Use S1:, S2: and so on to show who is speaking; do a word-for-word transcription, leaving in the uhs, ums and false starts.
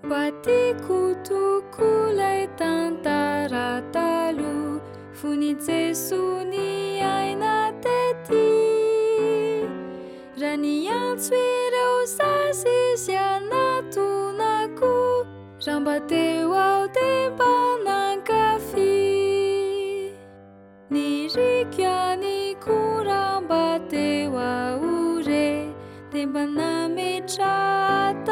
S1: Batiko lay tantara taloha fony Jesoa niaina tety. Raha niantso ireo sasy izy anatonako, raha mba teo aho dia mba nankafy. Nirikianiko raha mba teo aho re, dia mba nametraka